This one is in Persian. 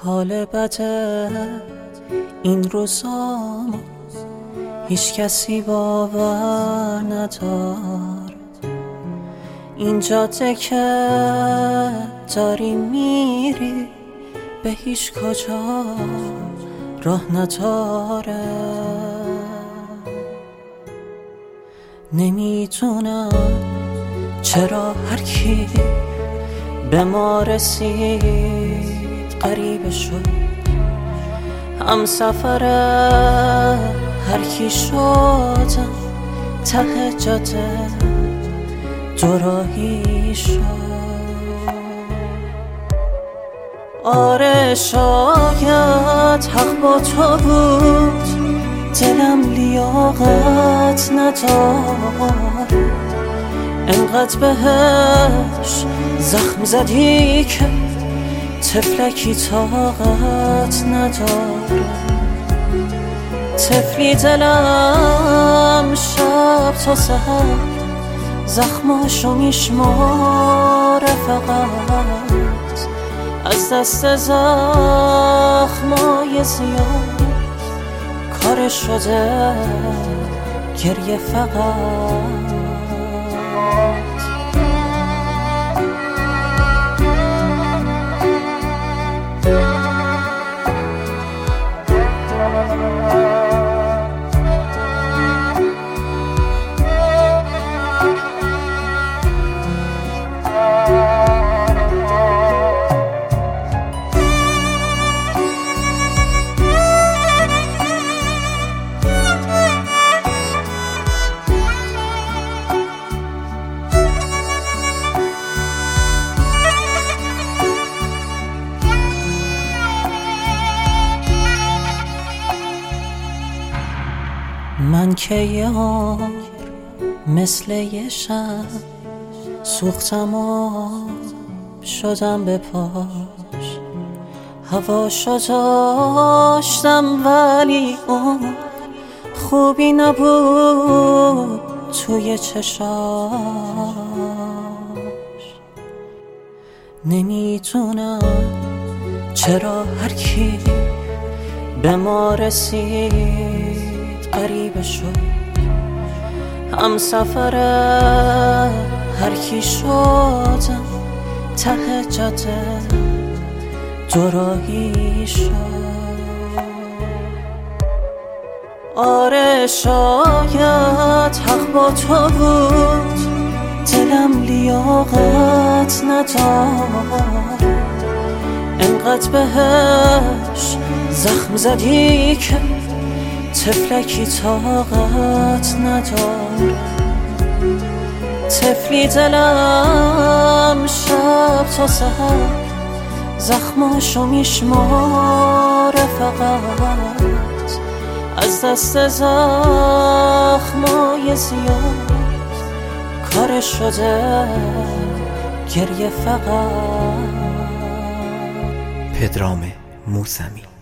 حال بده این روزا هیچ کسی باور نداره. این جاده که داری میری به هیچ کجا راه نداره. نمیدونم چرا هر کی به ما رسید غریبه شد، هم سفر هر کی شدم ته جاده دوراهی شد. آره شاید حق با تو بود، دلم لیاقت نداره. انقدر بهش زخم زدی که طفلکی طاقت نداره. طفلی دلم شب تا سحر زخماشو میشماره، فقط از دست زخمای زیاد کار شده گریه فقط. من که یار مثل یه شب سوختم و شدم به پاش. هواشو داشتم ولی اون خوبی نبود توی چشاش. نمیدونم چرا هر کی به ما رسید غریبه شد، هم سفر هر کی شدم ته جاده دوراهی شد. آره شاید حق با تو بود، دلم لیاقت نداره. انقدر بهش زخم زدی که طفلکی طاقت نداره. طفلی دلم شب تا سحر زخماشو میشماره، فقط از دست زخمای زیاد کار شده گریه فقط. پدرام موسمی.